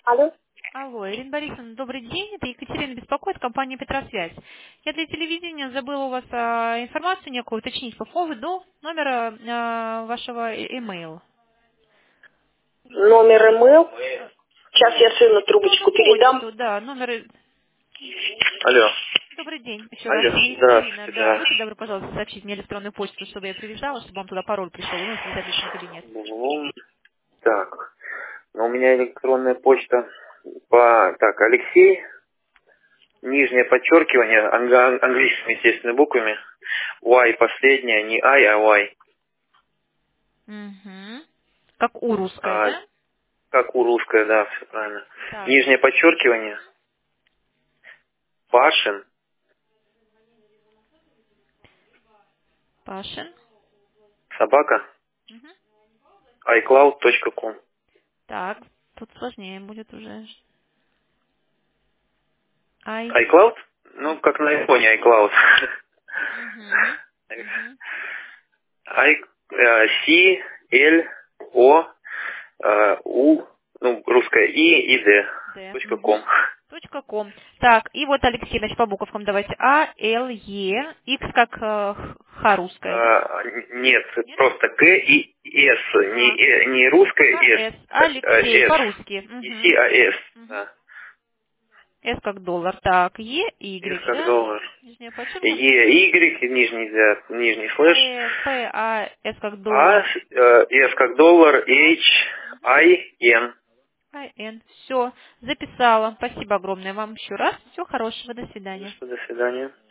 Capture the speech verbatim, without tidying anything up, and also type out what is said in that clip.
Алло. Алло, Ирина Борисовна, добрый день. Это Екатерина беспокоит, компания «Петросвязь». Я для телевидения забыла у вас а, информацию некую уточнить по поводу номера а, вашего э- имейл. Номер email. Э, Сейчас я сыну Ну, на трубочку передам. почту, да, номер... э, Алло. Добрый день. Еще раз, Алло. это Екатерина, Здравствуйте, да. да. Будьте добры, пожалуйста, сообщить мне электронную почту, чтобы я привязала, чтобы вам туда пароль пришел, ну, связать личный кабинет. Ну, так. Ну, у меня электронная почта по... Так, Алексей, нижнее подчеркивание, анг- английскими, естественно, буквами. Y последняя, не I, а Y. Угу. Как у русская, А, да? как у русское, да, все правильно. Так. Нижнее подчеркивание, Пашин, Пашин. собака, Мгм. ай клауд точка ком. Так, тут сложнее будет уже. Ай. iCloud? Ну, как на айфоне iCloud. Угу. Угу. I, э, C, L, O, э, U, ну, русское И и Д. Д. Точка ком. Угу. Точка ком. Так, и вот Алексей, значит, по буковкам давайте. А, Л, Е, Х как э, Х русская, да? Э, Нет, Нет? просто К и С. А, Не, э, не русское К, С, С. э, Алексей, С. по-русски. Не С, Угу. а С. Угу. Да. С как доллар. Так, Е, С Y, как да? доллар. Нижнее подчеркивание. Е, Y, нижний, да, нижний слэш. П, П, А, С как А, доллар. э, С как доллар, H, I, N. А, Н. Все, записала. Спасибо огромное вам еще раз. Всего хорошего. До свидания. До свидания.